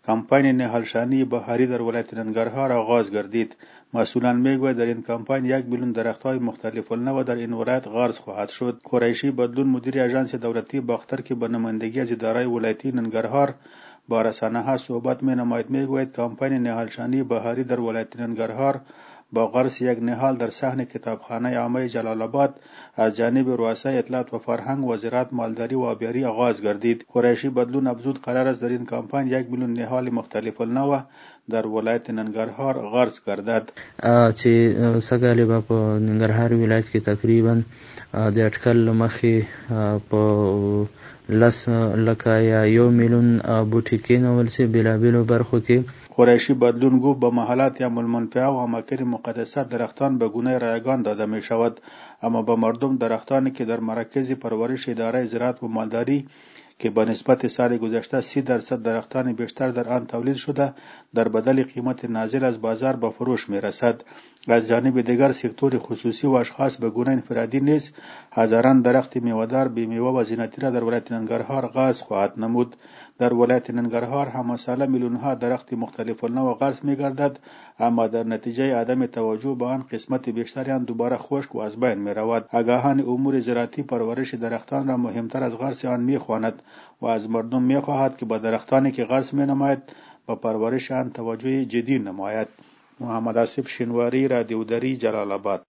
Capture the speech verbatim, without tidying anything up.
کمپاین نهالشانی بهاری در ولایت ننگرهار آغاز گردید. مسئولان میگویند در این کمپاین یک میلیون درختهای مختلف النوع در این ولایت غرس خواهد شد. قریشی بدلون مدیر اژانس دولتی باختر که به نمایندگی از اداره ولایتی ننگرهار با رسانه ها صحبت می نماید میگوید کمپاین نهالشانی بهاری در ولایت ننگرهار با غرس یک نهال در صحن کتابخانه عامه جلال آباد از جانب رؤسای اطلاعات و فرهنگ وزارت مالداری و آبیاری آغاز گردید. قریشی بدلون افزود قرار است در این کمپاین یک میلیون نهال مختلف النوع در ولایت ننگرهار غرس گردد. چې سږکال به په ننګرهار ولایت کې تقریبا د اټکل مخې په لس لکه یا یو میلیون بوټي کېنول سي بېلابېلو برخو کې. قریشی بدلون گفت به محلات یا المنفعه و اماکن مقدسات درختان به گونه رایگان داده می شود، اما به مردم درختانی که در مراکز پرورش اداره زراعت و مالداری که به نسبت سال گذشته سی درصد درختان بیشتر در آن تولید شده در بدل قیمت نازل از بازار به فروش می رسد. از جانب دیگر سکتور خصوصی و اشخاص به گونه انفرادی نیز هزاران درخت میوه‌دار بی‌میوه و زینتی را در ولایت ننگرهار غرس خواهد نمود. در ولایت ننگرهار هم ساله میلیون‌ها درخت مختلف النوع غرس می‌گردد، اما در نتیجه عدم توجه به آن قسمت بیشتری آن دوباره خشک و از بین می‌رود. آگاهان امور زراعتی پرورش درختان را مهمتر از غرس آن می‌خواند و از مردم می‌خواهد که با درختانی که غرس می‌نماید با پرورش آن توجه جدی نماید. محمد آصف شینواری، رادیو دری، جلال آباد.